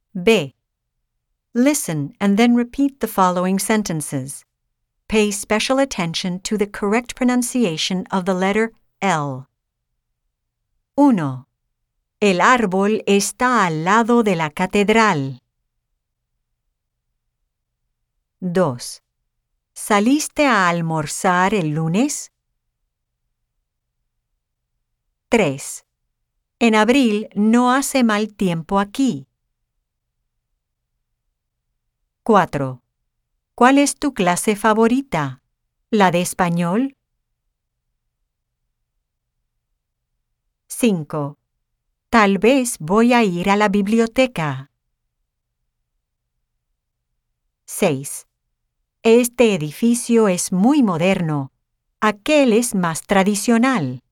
B. Listen and then repeat the following sentences. Pay special attention to the correct pronunciation of the letter L. 1. El árbol está al lado de la catedral. 2. ¿Saliste a almorzar el lunes? 3. En abril no hace mal tiempo aquí. 4. ¿Cuál es tu clase favorita? ¿La de español? 5. Tal vez voy a ir a la biblioteca. 6. Este edificio es muy moderno. Aquel es más tradicional.